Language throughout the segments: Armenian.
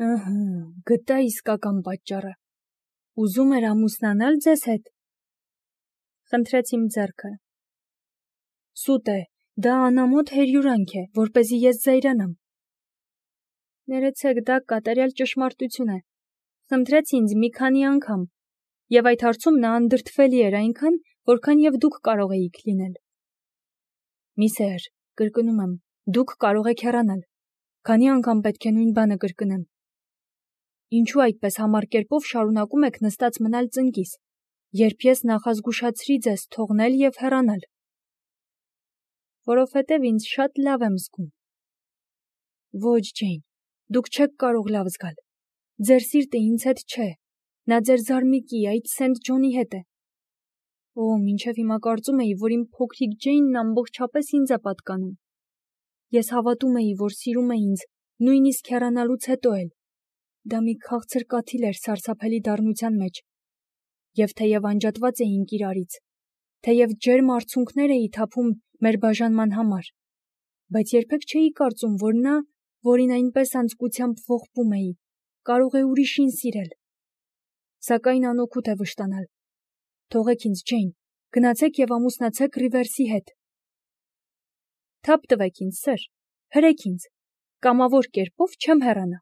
Ըհը, գտա իսկական պատճառը։ Ուզում էր ամուսնանալ ձեզ հետ։ Խնդրեց իմ ձեռքը։ Սուտ է, դա անամոթ հերյուրանք է, որպեսզի ես զայրանամ։ Ներեցեք, դա կատարյալ ճշմարտություն է։ Խնդրեց ինձ մի քանի անգամ, եւ այդ հարցում նա անդրդվելի էր այնքան, որքան եւ դուք կարող էիք լինել։ Միսեր, կրկնում եմ, դուք կարող եք հեռանալ։ Քանի անգամ պետք է նույն բանը կրկնեմ։ Ինչու այդպես համառ կերպով շարունակում եք նստած մնալ ծնկիս, երբ ես նախազգուշացրի ձեզ թողնել եւ հեռանալ։ Որովհետեւ ինձ շատ լավ եմ զգում։ Ոչ, Ջեյն, դուք չեք կարող լավ զգալ։ Ձեր սիրտը ինձ հետ չէ։ Նա ձեր զարմիկի, այդ Սենթ Ջոնի հետ է։ Օ, մինչև հիմա կարծում էի, որ իմ փոքրիկ Ջեյնն ամբողջապես ինձ է պատկանում։ Ես հավատում էի, որ սիրում է ինձ, նույնիսկ հեռանալուց հետո էլ։ Դա մի քաղցր կաթիլ էր սարսափելի դառնության մեջ։ Եվ թեև անջատված էինք իրարից, թեև ջերմ արցունքներ էի թափում մեր բաժանման համար, բայց երբեք չէի կարծում, որ նա, որին այնպես անձկությամբ ողբում էի, կարող է ուրիշին սիրել։ Սակայն անօգուտ է վշտանալ։ Թողեք ինձ, Ջեյն, գնացեք եւ ամուսնացեք Ռիվերսի հետ։ Թափ տվեք ինձ, սեր, հրեք ինձ, կամավոր կերպով չեմ հեռանա։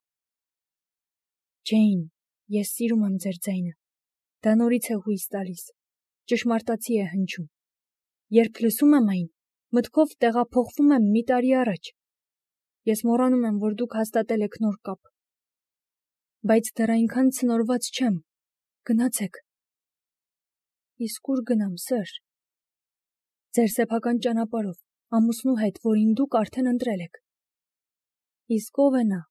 Ջեյն, ես սիրում եմ ձեր ձայնը։ Դա նորից է հույս տալիս, ճշմարտացի է հնչում։ Երբ լսում եմ այն, մտքով տեղափոխվում եմ մի տարի առաջ։ Ես մոռանում եմ, որ դուք հաստատել եք նոր կապ։ Բայց դեռ այնքան ցնորված չեմ։ Գնացեք։ Իսկ ուր գնամ, սեր։ Ձեր սեփական ճանապարհով, ամուսնու հետ, որին դուք արդեն ընտրել եք։ Իսկ ով է նա։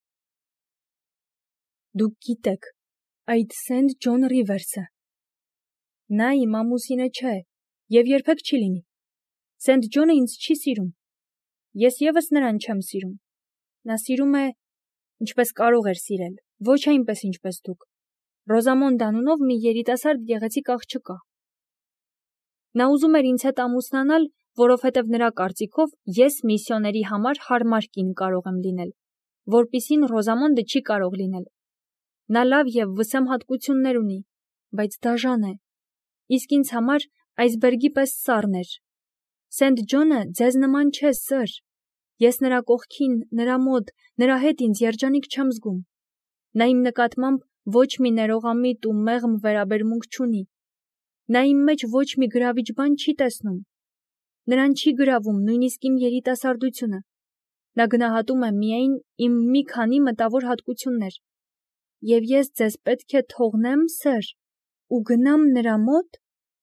Դուք գիտեք, այդ Սենթ Ջոն Ռիվերսը։ Նա իմ ամուսինը չէ, եւ երբեք չի լինի։ Սենթ Ջոնը ինձ չի սիրում։ Ես եւս նրան չեմ սիրում։ Նա սիրում է, ինչպես կարող էր սիրել, ոչ այնպես, ինչպես դուք։ Ռոզամոնդ անունով մի երիտասարդ գեղեցիկ աղջկա։ Նա ուզում էր ինձ հետ ամուսնանալ, որովհետև նրա կարծիքով ես միսիոների համար հարմար կին կարող եմ լինել, որպիսին Ռոզամոնդը չի կարող լինել։ Նա լավ եւ վսեմ հատկություններ ունի, բայց դաժան է, իսկ ինձ համար այսբերգի պես սառն էր։ Սենթ Ջոնը ձեզ նման չէ, սր։ Ես նրա կողքին, նրա մոտ, նրա հետ ինձ երջանիկ չեմ զգում։ Նա իմ նկատմամբ ոչ մի ներողամիտ ու մեղմ վերաբերմունք չունի։ Նա իմ մեջ ոչ մի գրավիչ բան չի տեսնում։ Նրան չի գրավում նույնիսկ իմ երիտասարդությունը։ Նա գնահատում է միայն իմ մի քանի մտավոր հատկություններ։ Եվ ես ձեզ պետք է թողնեմ, սեր, ու գնամ նրա մոտ։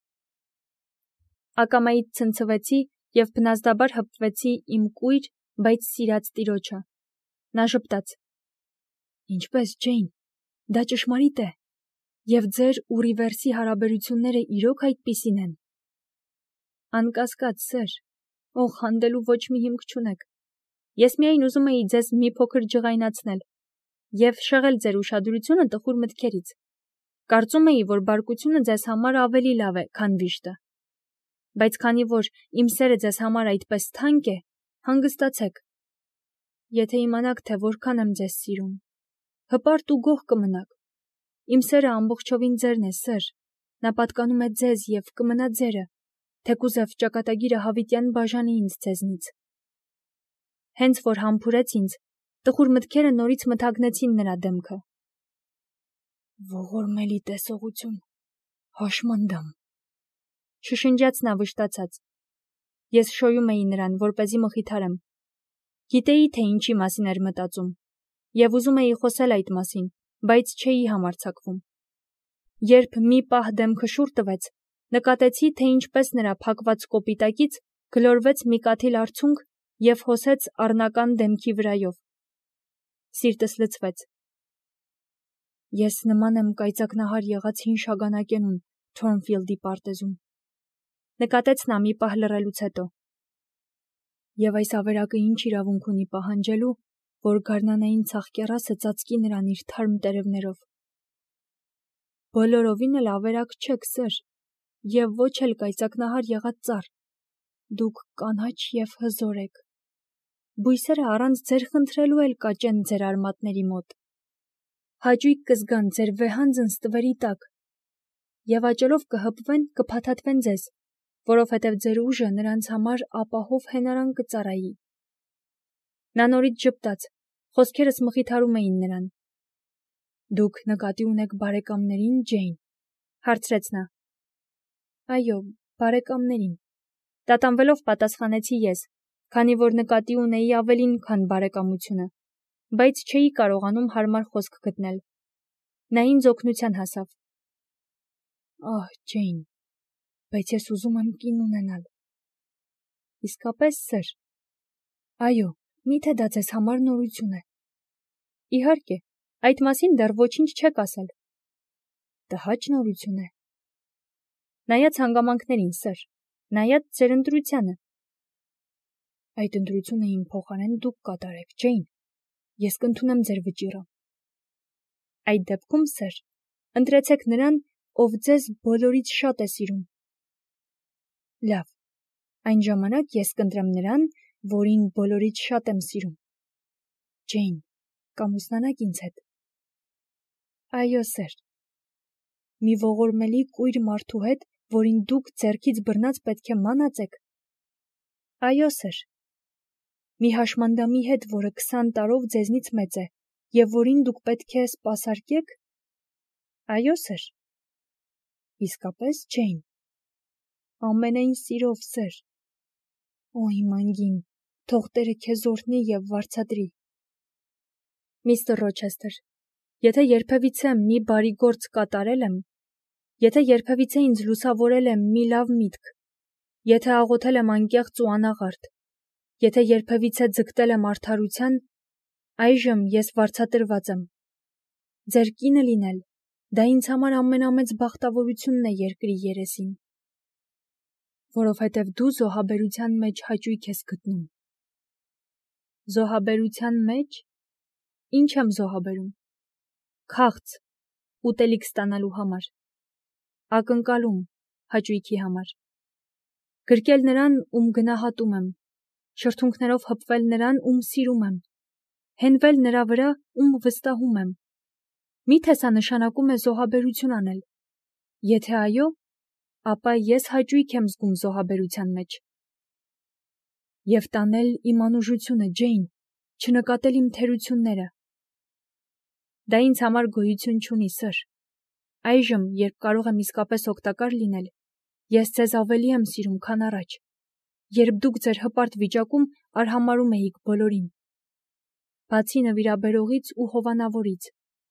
Ակամայից ցնցվեցի եւ բնազդաբար հպվեցի իմ կույր, բայց սիրած տիրոջը։ Նա ժպտաց. Ինչպես, Ջեյն, դա ճշմարիտ է, եւ ձեր ու Ռիվերսի հարաբերությունները իրոք այդպիսին են։ Անկասկած, սեր, խանդելու ոչ մի հիմք չունեք։ Ես միայն ուզում էի ձեզ մի փոքր ջղայնացնել եւ շեղել ձեր ուշադրությունը տխուր մտքերից։ Կարծում էի, որ բարկությունը ձեզ համար ավելի լավ է, քան վիշտը։ Բայց քանի որ իմ սերը ձեզ համար այդպես թանկ է, հանգստացեք։ Եթե իմանաք, թե որքան եմ ձեզ սիրում, հպարտ ու գոհ կմնաք։ Իմ սերը ամբողջովին ձերն է, սեր։ Նա պատկանում է ձեզ եւ կմնա ձերը, թեկուզև ճակատագիրը հավիտյան բաժանի ինձ ձեզնից։ Հենց որ համբուրեց ինձ, տխուր մտքերը նորից մթագնեցին նրա դեմքը։ Ողորմելի տեսողություն, հաշմանդամ, շշնջաց նա վշտացած։ Ես շոյում էի նրան, որպեսզի մխիթարեմ։ Գիտեի, թե ինչի մասին էր մտածում, եւ ուզում էի խոսել այդ մասին, բայց չէի համարձակվում։ Երբ մի պահ դեմքը շուռ տվեց, նկատեցի, թե ինչպես նրա փակված կոպիտակից գլորվեց մի կաթիլ արցունք եւ հոսեց առնական դեմքի վրայով։ Սիրտս լցվեց։ Ես նման եմ կայծակնահար եղած հին շագանակենուն Թորնֆիլդի պարտեզում։ Նկատեց նա մի պահ լռելուց հետո։ Եվ այս ավերակը ինչ իրավունք ունի պահանջելու, որ գարնանային ցաղկեռասը ծածկի նրան իր թարմ տերևներով։ Բոլորովին էլ ավերակ չեք, սեր, եւ ոչ էլ կայծակնահար եղած ծառ։ Դուք կանաչ եւ հզոր եք։ Բույսերը առանց ձեր խնդրելու էլ կաճեն ձեր արմատների մոտ։ հաճույք կզգան ձեր վեհանձն ստվերի տակ, և աճելով կհպվեն, կփաթաթվեն ձեզ, որովհետև ձեր ուժը նրանց համար ապահով հենարան կծառայի։ Նա նորից ժպտաց, խոսքերս մխիթարում էին նրան։ Դուք նկատի ունեք բարեկամներին, Ջեյն, հարցրեց նա։ Այո, բարեկամներին, տատանվելով պատասխանեցի ես, քանի որ նկատի ունեի ավելին, քան բարեկամությունը, բայց չէի կարողանում հարմար խոսք գտնել։ Նա ինձ օգնության հասավ։ Ահ, Ջեյն, բայց ես ուզում եմ կին ունենալ։ Իսկապես, սըր։ Այո, միթե դա ձեզ համար նորություն է։ Իհարկե, այդ մասին դեռ ոչինչ չեք ասել։ Տհաճ նորություն է։ Նայած հանգամանքներին, սըր, նայած ձեր ընտրությանը։ Այդ ընտրությունը իմ փոխարեն դուք կատարեք, Ջեյն։ Ես կընդունեմ ձեր վճիռը։ Այդ դեպքում, սըր, ընտրեցեք նրան, ով ձեզ բոլորից շատ է սիրում։ Լավ, այն ժամանակ ես կընտրեմ նրան, որին բոլորից շատ եմ սիրում։ Ջեյն, կամուսնանաք ինձ հետ։ Այո, սըր։ Մի ողորմելի կույր մարդու հետ, որին դուք ձեռքից բռնած պետք է մանածեք։ Այո, սըր։ Մի հաշմանդամի հետ, որը 20 տարով ձեզնից մեծ է, և որին դուք պետք է սպասարկեք։ Այո, սըր։ Իսկապես, Ջեյն։ Ամենայն սիրով, սըր։ Օ, իմ անգին, թող Տերը քեզ օրհնի և վարձատրի։ Միստր Ռոչեսթեր, եթե երբևիցե մի բարի գործ կատարել եմ, եթե երբևիցե ինձ լուսավորել է մի լավ միտք, եթե աղոթել եմ անկեղծ ու անաղարտ, եթե երբևիցե ձգտել եմ արդարության, այժմ ես վարձատրված եմ։ Ձեր կինը լինել, դա ինձ համար ամենամեծ բախտավորությունն է երկրի երեսին։ Որովհետև դու զոհաբերության մեջ հաճույք ես գտնում։ Զոհաբերության մեջ։ Ինչ եմ զոհաբերում։ Քաղց, ուտելիք ստանալու համար։ Ակնկալում, հաճույքի համար։ Գրկել նրան, ում գնահատում եմ, շրթունքներով հպվել նրան, ում սիրում եմ, հենվել նրա վրա, ում վստահում եմ։ Միթե սա նշանակում է զոհաբերություն անել։ Եթե այո, ապա ես հաճույք եմ զգում զոհաբերության մեջ։ Եվ տանել իմ անուժությունը, Ջեյն, չնկատել իմ թերությունները։ Դա ինձ համար գոյություն չունի, սըր։ Այժմ, երբ կարող եմ իսկապես օգտակար լինել, ես ձեզ ավելի եմ սիրում, քան առաջ, երբ դուք ձեր հպարտ վիճակում արհամարհում էիք բոլորին, բացի նվիրաբերողից ու հովանավորից։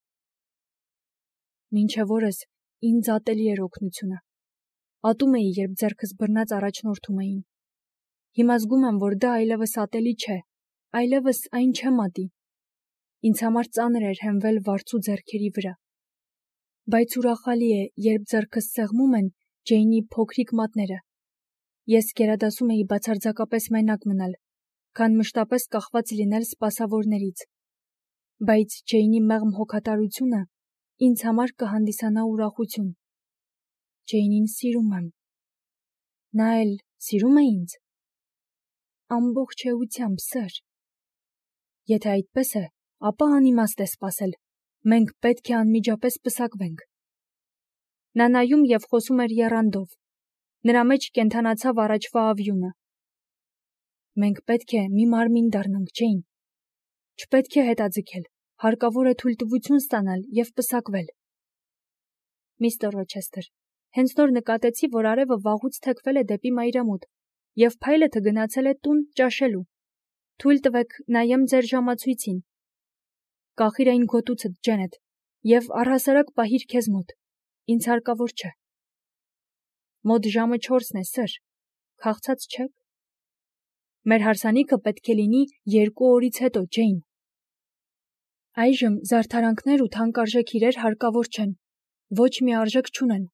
Մինչև օրս ինձ ատելի էր օգնությունը։ Ատում էի, երբ ձեռքս բռնած առաջնորդում էին։ Հիմա զգում եմ, որ դա այլևս ատելի չէ, այլևս այն չեմ ատի։ Ինձ համար ծանր էր հենվել վարձու ձեռքերի վրա։ Բայց ուրախալի է, երբ ձեռքս սեղմում են Ջեյնի փոքրիկ մատները։ Ես գերադասում էի բացարձակապես մենակ մնալ, քան մշտապես կախված լինել սպասավորներից։ Բայց Ջեյնի մեղմ հոգատարությունը ինձ համար կհանդիսանա ուրախություն։ Ջեյնին սիրում եմ։ Նա էլ սիրում է ինձ։ Ամբողջ էությամբ, սըր։ Եթե այդպես է, ապա անիմաստ է սպասել։ Մենք պետք է անմիջապես պսակվենք։ Նա նայում և խոսում էր եռանդով։ Նրա մեջ կենդանացավ առաջվա ավյունը։ Մենք պետք է մի մարմին դառնանք, Ջեյն։ Չպետք է հետաձգել, հարկավոր է թույլտվություն ստանալ և պսակվել։ Միստր Ռոչեսթեր, հենց նոր նկատեցի, որ արևը վաղուց թեքվել է դեպի մայրամուտ, և փայլեթը գնացել է տուն ճաշելու։ Թույլ տվեք նայեմ ձեր ժամացույցին։ Կախիր այն գոտուցդ, Ջենեթ, և առհասարակ պահիր քեզ մոտ։ Ինձ հարկավոր չէ։ Մոտ ժամը 4-ն է, սըր։ Քաղցած չեք։ Մեր հարսանիքը պետք է լինի 2 օրից հետո, Ջեյն։ Այժմ զարդարանքներ ու թանկարժեք իրեր հարկավոր չեն, ոչ մի արժեք չունեն։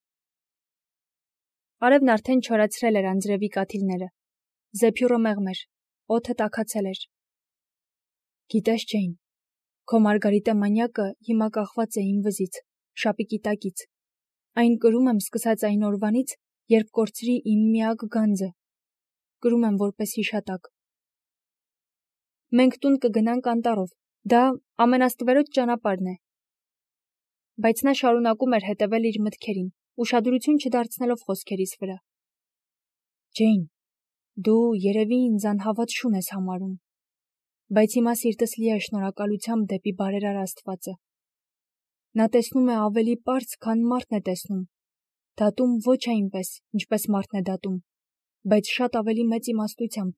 Արևն արդեն չորացրել էր անձրևի կաթիլները։ Զեփյուռը մեղմ էր, օդը տաքացել էր։ Գիտես, Ջեյն, քո մարգարիտե մանյակը հիմա կախված է իմ վզից, շապիկի տակից։ Այն կրում եմ սկսած այն օրվանից, երբ կորցրի իմ միակ գանձը։ Կրում եմ որպես հիշատակ։ Մենք տուն կգնանք անտառով։ Դա ամենաստվերոտ ճանապարհն է։ Բայց նա շարունակում էր հետևել իր մտքերին, ուշադրություն չդարձնելով խոսքերիս վրա։ Ջեյն, դու երևի ինձ անհավատ շուն ես համարում, բայց հիմա սիրտս լի է շնորհակալությամբ դեպի բարերար Աստվածը։ Նա տեսնում է ավելի պարզ, քան մարդն է տեսնում, դատում ոչ այնպես, ինչպես մարդն է դատում, բայց շատ ավելի մեծ իմաստությամբ։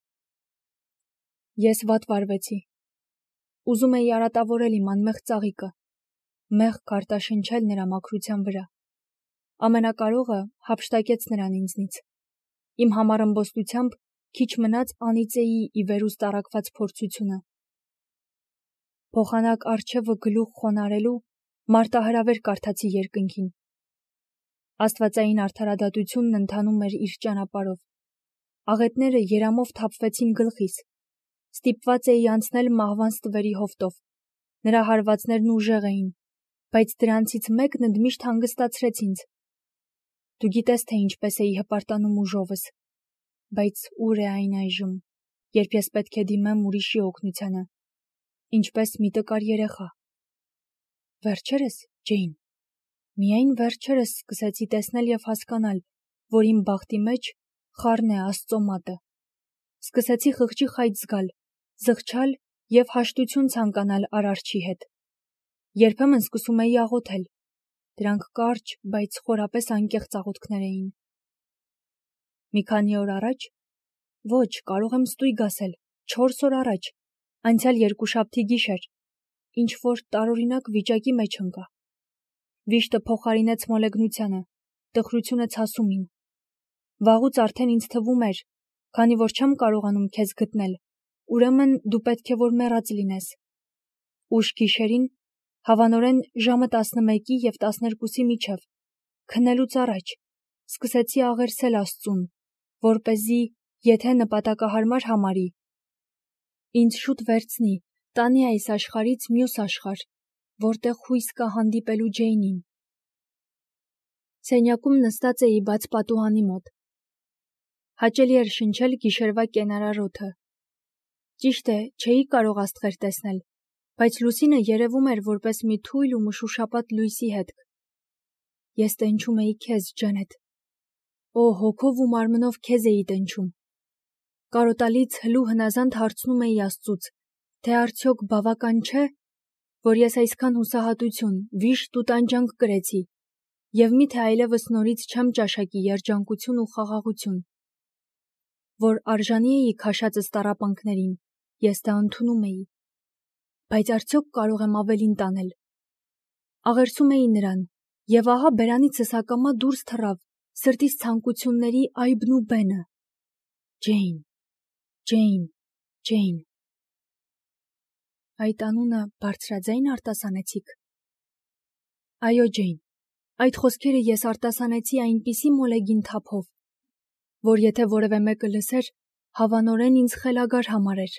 Ես վատ վարվեցի։ Ուզում էի արատավորել իմ անմեղ ծաղիկը, մեղք արտաշնչել նրա մաքրության վրա։ Ամենակարողը հափշտակեց նրան ինձնից։ Իմ համար ըմբոստությամբ քիչ մնաց անիծեի ի վերուս տարակված փորձությունը։ Փոխանակ առջևը գլուխ խոնարելու մարտահրավեր կարդացի երկնքին։ Աստվածային արդարադատությունն ընթանում էր իր ճանապարհով։ Աղետները երամով թափվեցին գլխիս։ Ստիպված էի անցնել մահվան ստվերի հովտով։ Նրա հարվածներն ուժեղ էին, բայց դրանցից մեկն ընդմիշտ հանգստացրեց ինձ։ Դու գիտես, թե ինչպես էի հպարտանում ուժովս, բայց ուր է այն այժմ, երբ ես պետք է դիմեմ ուրիշի օգնությանը, ինչպես մի տկար երեխա։ Վերջերս, Ջեյն, միայն վերջերս սկսեցի տեսնել և հասկանալ, որ իմ բախտի մեջ խառն է Աստծո մատը։ Սկսեցի խղճի խայծ զգալ, զղջալ և հաշտություն ցանկանալ Արարչի հետ։ Երբեմն սկսում էի աղոթել։ Դրանք կարճ, բայց խորապես անկեղծ աղոթքներ էին։ Մի քանի օր առաջ, ոչ, կարող եմ ստույգ ասել, 4 օր առաջ, անցյալ երկուշաբթի գիշեր, ինչ-որ տարօրինակ վիճակի մեջ ընկա։ Վիշտը փոխարինեց մոլեգնությանը, տխրությունը ցասումին։ Վաղուց արդեն ինձ թվում էր, քանի որ չեմ կարողանում քեզ գտնել, ուրեմն դու պետք է որ մեռած լինես։ Ուշ գիշերին, հավանորեն ժամը 11-ի և 12-ի միջև, քննելուց առաջ, սկսեցի աղերսել Աստծուն, որպեսզի, եթե նպատակահարմար համարի, ինձ շուտ վերցնի, տանի այս աշխարհից մյուս աշխարհ, որտեղ հույս կա հանդիպելու Ջեյնին։ Սենյակում նստած էի բաց պատուհանի մոտ։ Հաճելի էր շնչել գիշերվա կենարար օդը։ Ճիշտ է, չէի կարող աստղեր տեսնել, բայց լուսինը երևում էր որպես մի թույլ ու մշուշապատ լույսի հետք։ Ես տենչում էի քեզ, Ջանեթ։ Օ, հոգով ու մարմնով քեզ էի տենչում։ Կարոտալից հլու հնազանդ հարցնում էի Աստծուց, թե արդյոք բավական չէ, որ ես այսքան հուսահատություն, վիշտ ու տանջանք կրեցի, և միթե այլևս նորից չեմ ճաշակի երջանկություն ու խաղաղություն, որ արժանի էի քաշածս տառապանքներին, ես դա ընդունում էի, բայց արդյոք կարող եմ ավելին տանել։ Աղերսում էի նրան, և ահա բերանիցս ակամա դուրս թռավ սրտիս ցանկությունների այբն ու բենը. Ջեյն, Ջեյն, Ջեյն։ Այդ անունը բարձրաձայն արտասանեցիք։ Այո, Ջեյն, այդ խոսքերը ես արտասանեցի այնպիսի մոլեգին թափով, որ եթե որևէ մեկը լսեր, հավանորեն ինձ խելագար համարեր։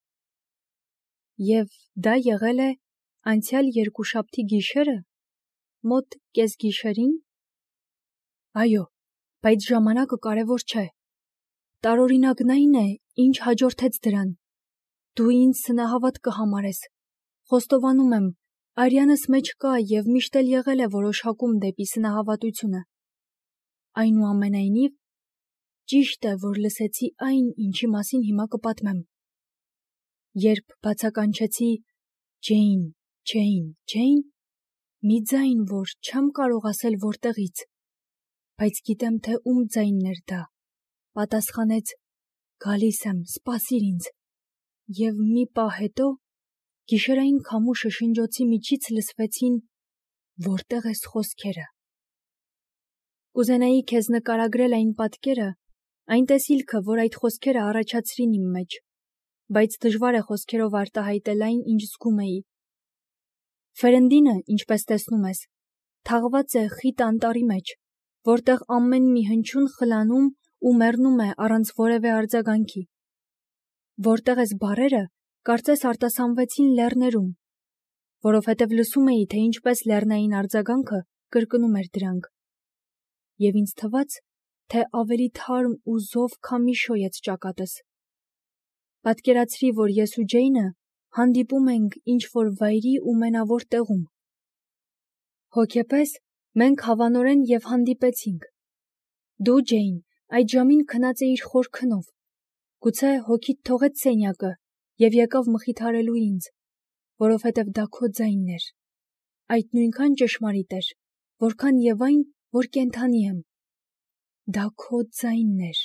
Եվ դա եղել է անցյալ երկուշաբթի գիշերը, մոտ կեսգիշերին։ Այո, բայց ժամանակը կարևոր չէ։ Տարօրինակն այն է, ինչ հաջորդեց դրան։ Դու ինձ սնահավատ կհամարես։ Խոստովանում եմ, արյանս մեջ կա և միշտ էլ եղել է որոշակում դեպի սնահավատությունը։ Այնուամենայնիվ, ճիշտ է, որ լսեցի այն, ինչի մասին հիմա կպատմեմ։ Երբ բացականչեցի Ջեյն, Ջեյն, Ջեյն, մի ձայն, որ չեմ կարող ասել որտեղից, բայց գիտեմ, թե ում ձայնն էր դա, պատասխանեց. գալիս եմ, սպասիր ինձ, և մի պահ հետո գիշերային քամու շշնջոցի միջից լսվեցին որտեղ ես խոսքերը։ Կուզենայի քեզ նկարագրել այն պատկերը, այն տեսիլքը, որ այդ խոսքերը առաջացրին իմ մեջ, բայց դժվար է խոսքերով արտահայտել այն, ինչ զգում էի։ Ֆերնդինը, ինչպես տեսնում ես, թաղված է խիտ անտառի մեջ, որտեղ ամեն մի հնչյուն խլանում ու մեռնում է առանց որևէ արձագանքի։ Որտեղ ես բառերը, կարծես արտասանվեցին լեռներում, որովհետև լսում էի, թե ինչպես լեռնային արձագանքը կրկնում էր դրանք։ Եվ ինձ թվաց, թե ավելի թարմ ու զով քամի շոյեց ճակատս։ Պատկերացրի, որ ես ու Ջեյնը հանդիպում ենք ինչ-որ վայրի ու մենավոր տեղում։ Հոգեպես մենք հավանորեն եւ հանդիպեցինք։ Դու, Ջեյն, այդ ժամին քնած էիր խոր քնով։ Գուցե հոգիդ թողեց սենյակը եւ եկավ մխիթարելու ինձ, որովհետեւ դա քո ձայնն էր։ Այդ նույնքան ճշմարիտ էր, որքան եւ այն, որ կենդանի եմ։ Դա քո ձայնն էր։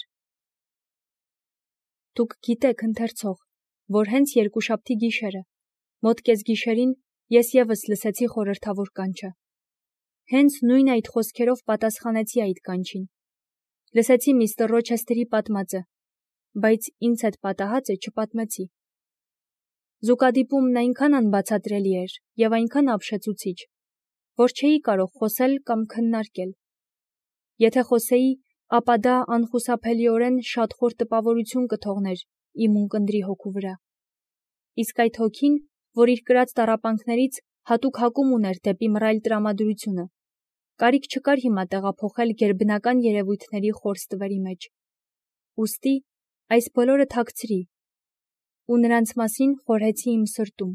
Դուք գիտեք, ընթերցող, որ հենց երկուշաբթի գիշերը, մոտ կեսգիշերին, ես եւս լսեցի խորհրդավոր կանչը։ Հենց նույն այդ խոսքերով պատասխանեցի այդ կանչին։ Լսեցի միստր Ռոչեսթերի պատմածը, բայց ինձ հետ պատահածը չպատմեցի։ Զուգադիպումն այնքան անբացատրելի էր եւ այնքան ապշեցուցիչ, որ չէի կարող խոսել կամ քննարկել։ Եթե խոսեի, ապա դա անխուսափելիորեն շատ խոր տպավորություն կթողներ իմ ունկնդրի հոգու վրա։ Իսկ այդ հոգին, որ իր կրած տառապանքներից հատուկ հակում ուներ դեպի մռայլ տրամադրությունը, կարիք չկար հիմա տեղափոխել գերբնական երևույթների խոր ստվերի մեջ։ Ուստի այս բոլորը թաքցրի ու նրանց մասին խորհեցի իմ սրտում։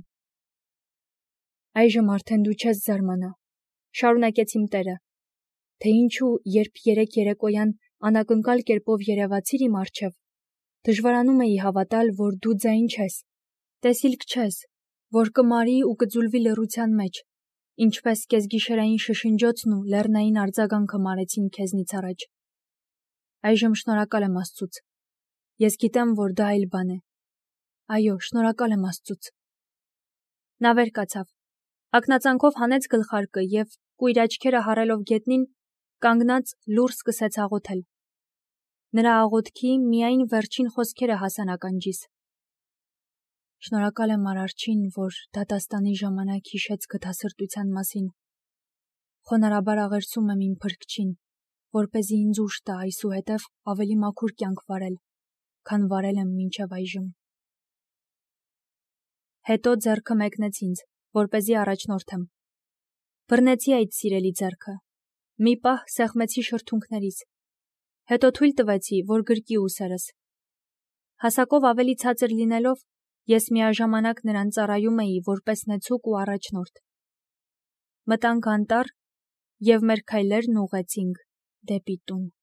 Այժմ արդեն դու չես զարմանա, շարունակեց իմ տերը, թե ինչու երբ երեկ երեկոյան անակնկալ կերպով երևացիր իմ առջև, դժվարանում էի հավատալ, որ դու ձայն չես, տեսիլք չես, որ կմարի ու կձուլվի լռության մեջ, ինչպես կեսգիշերային շշնջոցն ու լեռնային արձագանքը մարեցին քեզնից առաջ։ Այժմ շնորհակալ եմ Աստծուց։ Ես գիտեմ, որ դա այլ բան է։ Այո, շնորհակալ եմ Աստծուց։ Նա վեր կացավ, ակնածանքով հանեց գլխարկը եւ կույր աչքերը հառելով գետնին, կանգնած լուռ սկսեց աղոթել։ Նրա աղոթքի միայն վերջին խոսքերը հասան ականջիս։ Շնորհակալ եմ Արարչին, որ դատաստանի ժամանակ հիշեց գթասրտության մասին։ Խոնարհաբար աղերսում եմ իմ Փրկչին, որպեսզի ինձ ուժ տա այսուհետև ավելի մաքուր կյանք վարել, քան վարել եմ մինչև այժմ։ Հետո ձեռքը մեկնեց ինձ, որպեսզի առաջնորդեմ։ Բռնեցի այդ սիրելի ձեռքը։ Մի պահ սեղմեցի շրթունքներիս։ Հետո թույլ տվեցի, որ գրկի ուսերս։ Հասակով ավելի ցածր լինելով, ես միաժամանակ նրան ծառայում էի որպես նեցուկ ու առաջնորդ։ Մտանք անտառ, եւ մեր քայլերն ուղղեցինք դեպի տուն։